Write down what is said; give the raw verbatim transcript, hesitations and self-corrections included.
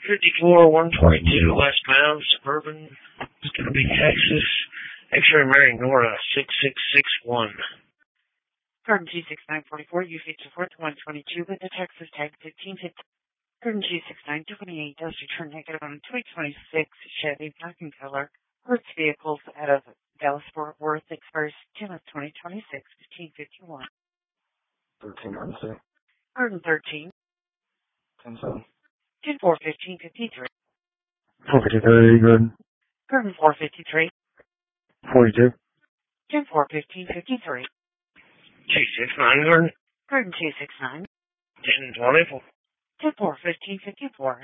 fifty-four, one twenty-two, westbound, Suburban. It's going to be Texas. X-ray Mary Nora, six six six one. Garden G six nine four four, U fifty-four, one twenty-two with the Texas tag fifteen fifty. Garden G six nine twenty-eight does return negative on a twenty twenty-six Chevy black in color. Hertz vehicles out of Dallas Fort Worth expires ten of twenty twenty-six, fifteen fifty-one. thirteen, Garden City. Garden thirteen. ten seven. ten four, fifteen fifty-three. four fifty-three, good. Garden four fifty-three. forty-two. ten four, fifteen fifty-three. two six nine, Garden. Garden two six nine. ten twenty-four. ten four, fifteen fifty-four.